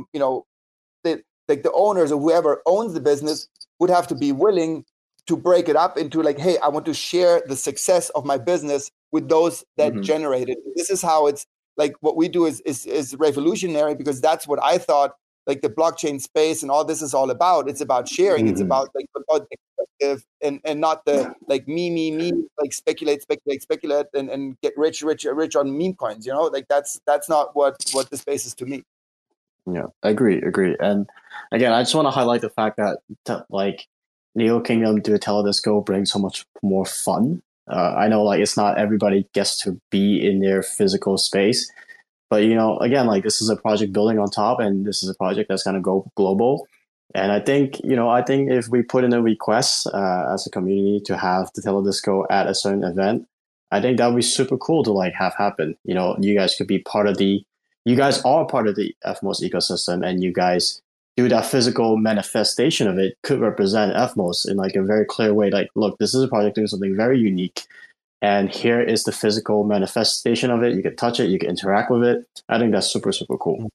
like the owners or whoever owns the business would have to be willing to break it up into like, hey, I want to share the success of my business with those that generate it. This is how it's like what we do is revolutionary, because that's what I thought like the blockchain space and all this is all about. It's about sharing. It's about like and not the like me, like speculate and get rich on meme coins. Like that's not what the space is to me. Yeah, I agree. And again, I just want to highlight the fact that like Neo Kingdom to IntelliDisco brings so much more fun. I know like it's not everybody gets to be in their physical space, but again, like this is a project building on top, and this is a project that's going to go global. And I think if we put in a request as a community to have the IntelliDisco at a certain event, I think that would be super cool to like have happen. You guys could be part of you guys are part of the FMOS ecosystem, and you guys do that physical manifestation of it could represent FMOS in like a very clear way. Like, look, this is a project doing something very unique, and here is the physical manifestation of it. You can touch it, you can interact with it. I think that's super, super cool.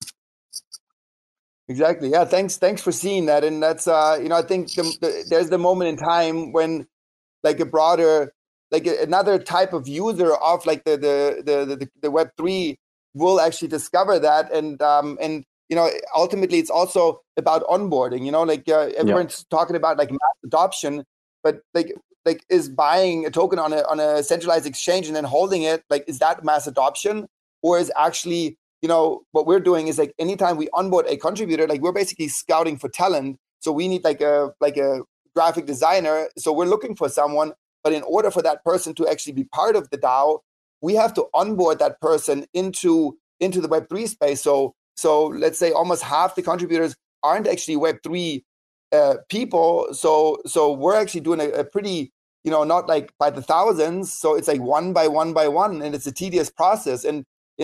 Exactly. Yeah. Thanks for seeing that. And that's I think there's the moment in time when like a broader, like another type of user of like the Web3 will actually discover that. And ultimately it's also about onboarding, like everyone's talking about like mass adoption, but like is buying a token on a centralized exchange and then holding it, like, is that mass adoption? Or is actually, what we're doing is like anytime we onboard a contributor, like we're basically scouting for talent. So we need like a graphic designer. So we're looking for someone, but in order for that person to actually be part of the DAO, we have to onboard that person into the Web3 space. So let's say almost half the contributors aren't actually Web3 people. So we're actually doing a pretty, not like by the thousands. So it's like one by one, and it's a tedious process. And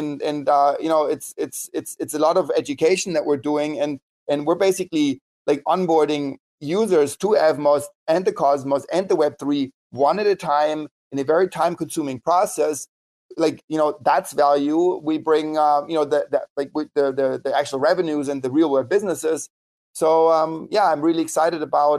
it's a lot of education that we're doing, and we're basically like onboarding users to Evmos and the Cosmos and the Web3 one at a time in a very time-consuming process. Like, that's value. We bring the actual revenues and the real world businesses. So I'm really excited about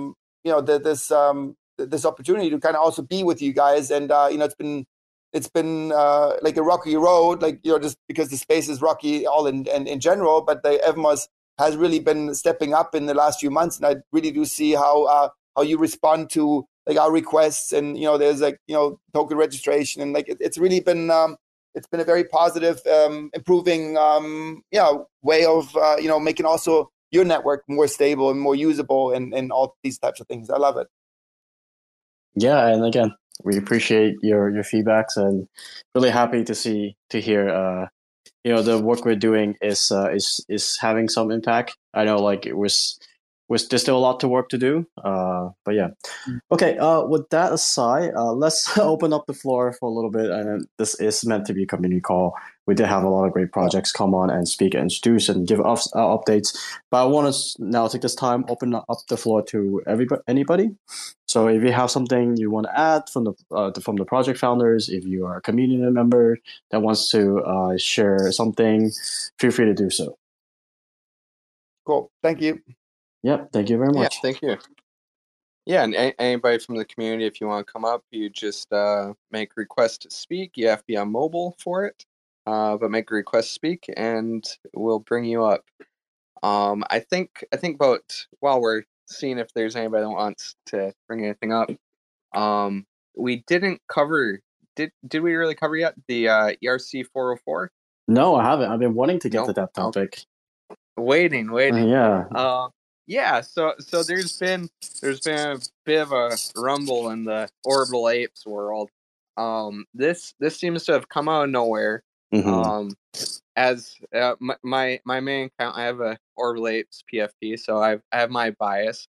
this opportunity to kind of also be with you guys. And it's been like a rocky road, like, just because the space is rocky all in general, but the Evmos has really been stepping up in the last few months. And I really do see how you respond to like our requests, and there's like token registration, and like it's really been it's been a very positive improving way of making also your network more stable and more usable, and all these types of things. I love it. Yeah, and again, we appreciate your feedbacks, and really happy to hear the work we're doing is having some impact. I know like there's still a lot to work to do, but yeah. Okay, with that aside, let's open up the floor for a little bit. And this is meant to be a community call. We did have a lot of great projects come on and speak and introduce and give us updates. But I want to now take this time, open up the floor to anybody. So if you have something you want to add from the project founders, if you are a community member that wants to share something, feel free to do so. Cool. Thank you. Yep. Thank you very much. Yeah, thank you. Yeah, and anybody from the community, if you want to come up, you just make request to speak. You have to be on mobile for it. but make a request to speak, and we'll bring you up. I think about while we're seeing if there's anybody that wants to bring anything up. We didn't cover. Did we really cover yet the ERC 404? No, I haven't. I've been wanting to get to Nope. that topic. Waiting. Yeah. Yeah. So there's been a bit of a rumble in the Orbital Apes world. This seems to have come out of nowhere. Mhm. As my main account, I have a Orbital Apes PFP, so I have my bias.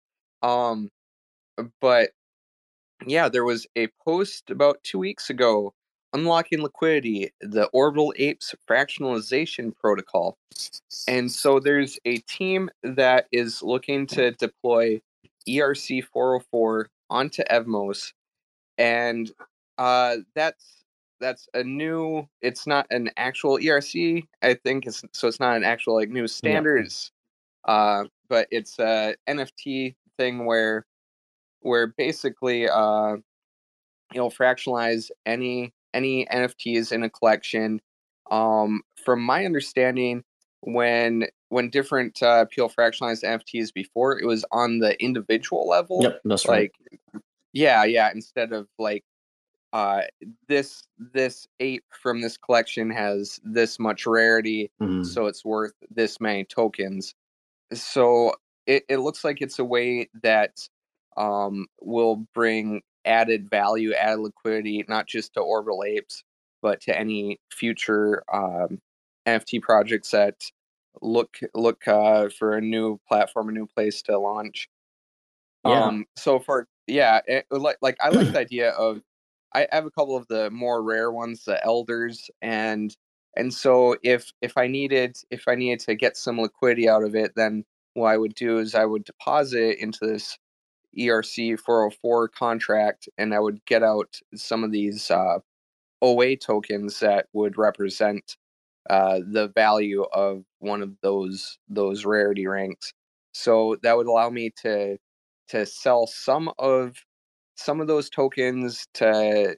But yeah, there was a post about 2 weeks ago, unlocking liquidity, the Orbital Apes fractionalization protocol. And so there's a team that is looking to deploy ERC 404 onto Evmos, and that's a new. It's not an actual ERC, I think. It's not an actual like new standards, but it's a NFT thing where basically fractionalize any NFTs in a collection. From my understanding, when different people fractionalized NFTs before, it was on the individual level. Yep, that's right. Like, yeah, instead of like this ape from this collection has this much rarity, so it's worth this many tokens. So it looks like it's a way that will bring added value, added liquidity, not just to Orbital Apes, but to any future NFT projects that look for a new platform, a new place to launch. Yeah. So for I like the idea of. I have a couple of the more rare ones, the elders, and so if I needed to get some liquidity out of it, then what I would do is I would deposit into this ERC 404 contract, and I would get out some of these OA tokens that would represent the value of one of those rarity ranks. So that would allow me to sell some of those tokens to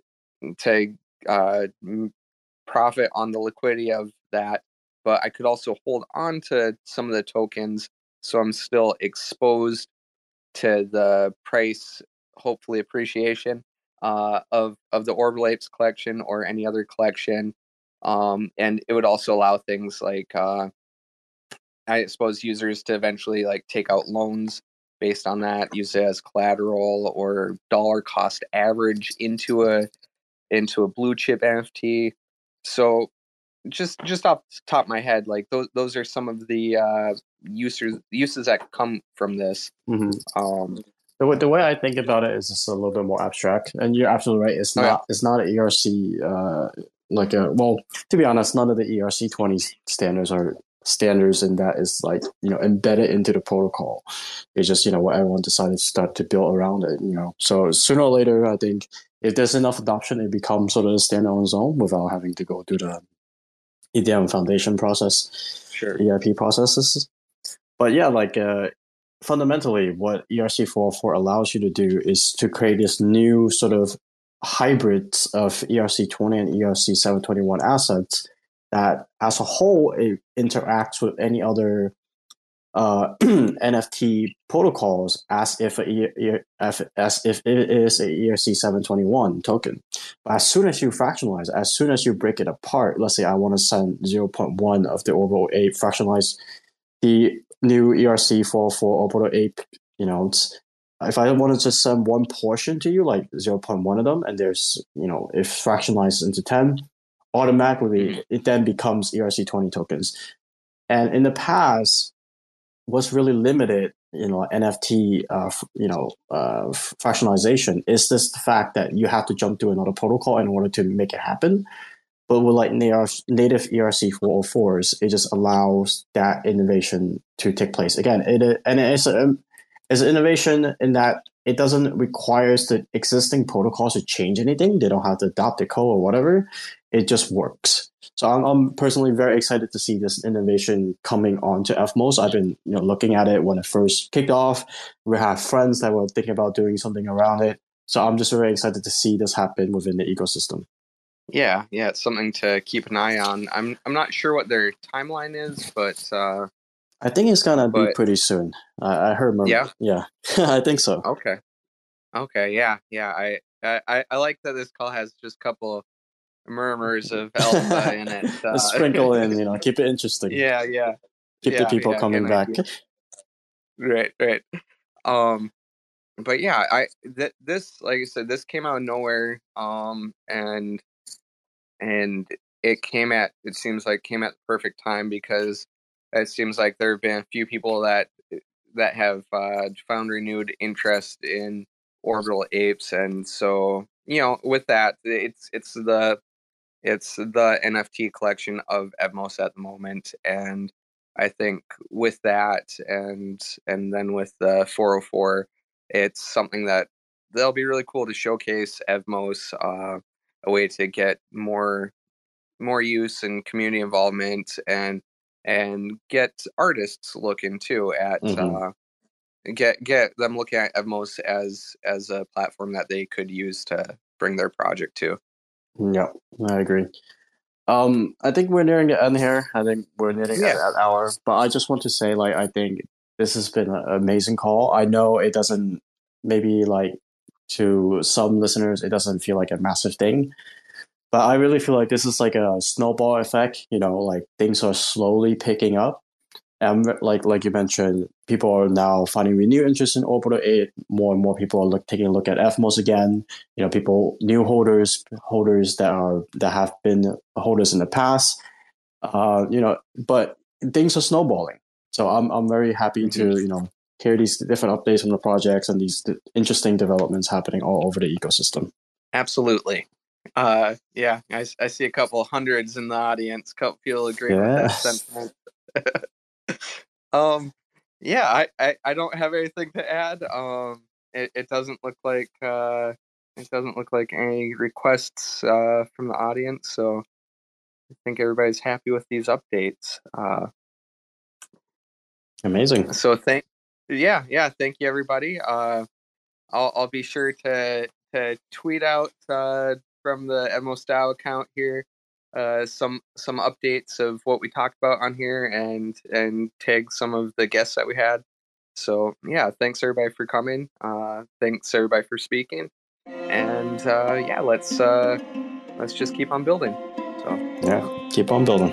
profit on the liquidity of that, but I could also hold on to some of the tokens, so I'm still exposed to the price, hopefully appreciation of the Orbital Apes collection or any other collection. And it would also allow things like I suppose users to eventually like take out loans based on that, use it as collateral or dollar cost average into a blue chip NFT. So just off the top of my head, like those are some of the uses that come from this. The way I think about it is just a little bit more abstract, and you're absolutely right. It's not an ERC to be honest, none of the ERC 20 standards are standards, and that is like embedded into the protocol. It's just what everyone decided to start to build around it. So sooner or later, I think if there's enough adoption, it becomes sort of a stand on its own without having to go through the Ethereum Foundation process, EIP processes. But yeah, fundamentally, what ERC 404 allows you to do is to create this new sort of hybrid of ERC 20 and ERC 721 assets that, as a whole, it interacts with any other NFT protocols as if it is a ERC 721 token. But as soon as you fractionalize, as soon as you break it apart, let's say I want to send 0.1 of the Orbital Ape, fractionalize the new ERC 404 Orbital Ape, if I want to just send one portion to you, like 0.1 of them, and there's, if fractionalized into 10, automatically it then becomes ERC 20 tokens. And in the past, what's really limited, NFT, fractionalization is this the fact that you have to jump through another protocol in order to make it happen. But with native ERC 404s, it just allows that innovation to take place. Again, it's an innovation in that it doesn't require the existing protocols to change anything. They don't have to adopt the code or whatever. It just works. So I'm personally very excited to see this innovation coming onto Evmos. I've been looking at it when it first kicked off. We have friends that were thinking about doing something around it. So I'm just very excited to see this happen within the ecosystem. Yeah, it's something to keep an eye on. I'm not sure what their timeline is, but I think it's gonna be pretty soon. I heard. Yeah, I think so. Okay, yeah. I like that this call has just a couple murmurs of alpha in it. Sprinkle in, keep it interesting. Yeah. Keep the people coming back. Right. But yeah, this, like I said, this came out of nowhere. And it seems like came at the perfect time, because it seems like there have been a few people that have found renewed interest in orbital apes, and so with that, it's the NFT collection of Evmos at the moment, and I think with that, and then with the 404, it's something that they'll be really cool to showcase Evmos, a way to get more use and community involvement, and get artists looking too at get them looking at Evmos as a platform that they could use to bring their project to. Yeah, I agree. I think we're nearing the end here. I think we're nearing that hour, but I just want to say, I think this has been an amazing call. I know it doesn't, maybe to some listeners, it doesn't feel like a massive thing, but I really feel like this is like a snowball effect. Things are slowly picking up. And like you mentioned, people are now finding renewed interest in Orbital 8. More and more people are taking a look at Evmos again. New holders that have been holders in the past. But things are snowballing. So I'm very happy to hear these different updates from the projects and these interesting developments happening all over the ecosystem. Absolutely. I see a couple hundreds in the audience. People agree with that sentiment. I don't have anything to add. It doesn't look like any requests from the audience, so I think everybody's happy with these updates. Amazing. So thank you, everybody. I'll be sure to tweet out from the Evmos DAO account here some updates of what we talked about on here, and tag some of the guests that we had. So thanks everybody for coming. Thanks everybody for speaking, and let's just keep on building. So keep on building.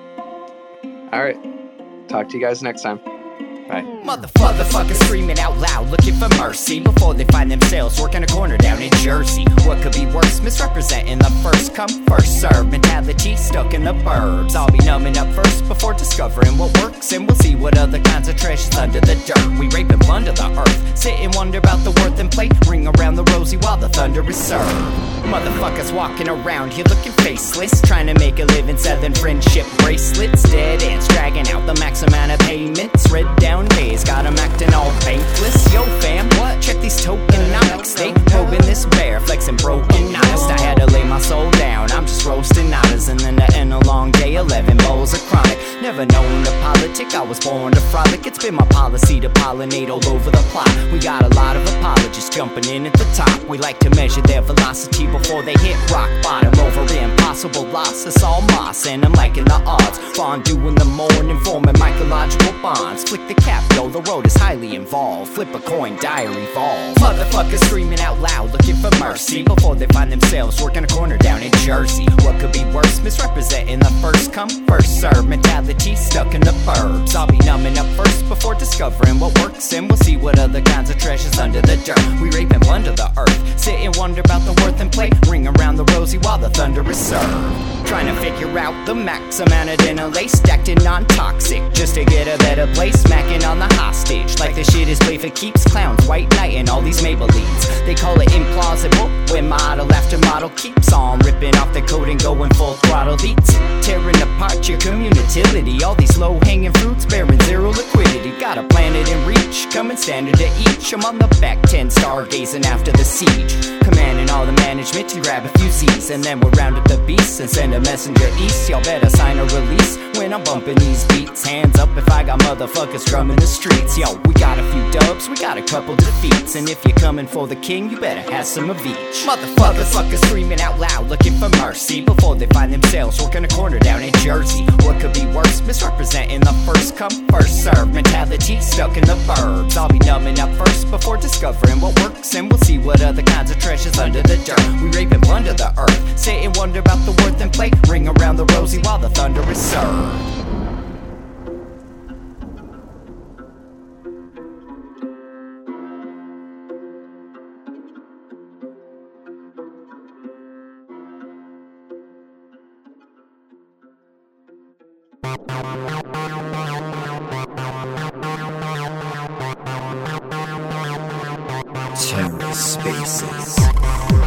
All right, talk to you guys next time. Bye. Motherfuckers screaming out loud, looking for mercy before they find themselves working a corner down in Jersey. What could be worse? Misrepresenting the first come, first serve mentality stuck in the burbs. I'll be numbing up first before discovering what works, and we'll see what other kinds of trash is under the dirt. We rape and plunder the earth, sit and wonder about the worth and play, ring around the rosy while the thunder is served. Motherfuckers walking around here looking faceless, trying to make a living selling friendship bracelets. Dead ends dragging out the max amount of payments. Red down days got them acting all bankless. Yo fam, what? Check these tokenomics. They probing this bear, flexing broken honest. I had to lay my soul down, I'm just roasting otters, and then to end a long day, 11 bowls of chronic. Never known to politic, I was born to frolic. It's been my policy to pollinate all over the plot. We got a lot of apologists jumping in at the top. We like to measure their velocity before they hit rock bottom. Over impossible loss, it's all moss, and I'm liking the odds. Fondue in the morning, forming mycological bonds. Flick the cap, yo, the road is highly involved. Flip a coin, diary falls. Motherfuckers screaming out loud, looking for mercy before they find themselves working a corner down in Jersey. What could be worse? Misrepresenting the first come, first serve mentality stuck in the burbs. I'll be numbing up first before discovering what works, and we'll see what other kinds of treasures under the dirt. We rape and plunder the earth, sit and wonder about the worth and play, ring around the rosy while the thunder is served. Trying to figure out the max amount of dinner lace, stacked in non-toxic, just to get a better place. Smacking on the hostage, like the shit is play for keeps. Clowns, white knight, and all these Maybellines. They call it implausible, when model after model keeps on ripping off the coat and going full throttle beats. Tearing apart your community, all these low-hanging fruits bearing zero liquidity. Got a planet in reach, coming standard to each. I'm on the back 10, stargazing after the siege. Commanding all the management to grab a few Z's, and then we'll round up the beasts and send a messenger east. Y'all better sign a release when I'm bumping these beats. Hands up if I got motherfuckers drumming the streets. Yo, we got a few dubs, we got a couple defeats, and if you're coming for the kill, king, you better have some of each. Motherfuckers screaming out loud, looking for mercy before they find themselves working a corner down in Jersey. What could be worse? Misrepresenting the first come, first serve mentality stuck in the burbs. I'll be numbing up first before discovering what works, and we'll see what other kinds of treasures under the dirt. We rape and plunder the earth, sit and wonder about the worth and play. Ring around the rosy while the thunder is served. TerraSpaces.